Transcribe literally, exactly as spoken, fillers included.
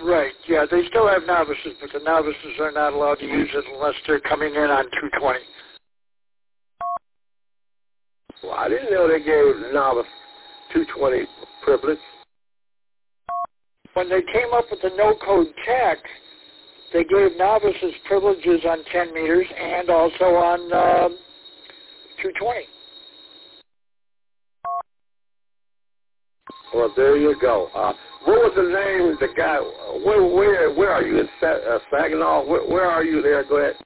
Right, yeah, they still have novices, but the novices are not allowed to use it unless they're coming in on two twenty. Well, I didn't know they gave novice two twenty privilege. When they came up with the no-code tech, they gave novices privileges on ten meters and also on um, two twenty. Well, there you go. Uh, what was the name of the guy? Where where where are you in Sa- uh, Saginaw? Where, where are you there? Go ahead.